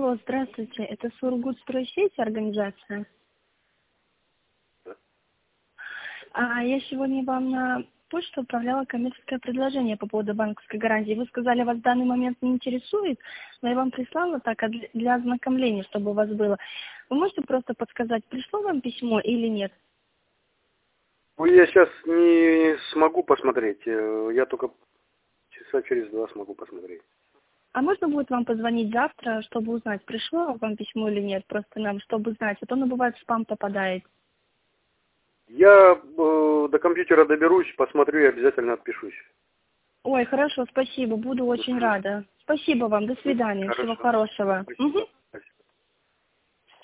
Алло, здравствуйте. Это Сургутстройсеть организация? Да. Я сегодня вам на почту отправляла коммерческое предложение по поводу банковской гарантии. Вы сказали, вас в данный момент не интересует, но я вам прислала так для ознакомления, чтобы у вас было. Вы можете просто подсказать, пришло вам письмо или нет? Ну, я сейчас не смогу посмотреть. Я только часа через 2 смогу посмотреть. А можно будет вам позвонить завтра, чтобы узнать, пришло вам письмо или нет? Просто нам, чтобы знать. А то оно бывает в спам попадает. Я до компьютера доберусь, посмотрю и обязательно отпишусь. Ой, хорошо, спасибо. Буду очень рада. Спасибо вам. До свидания. Всего Хорошо. хорошего. Спасибо.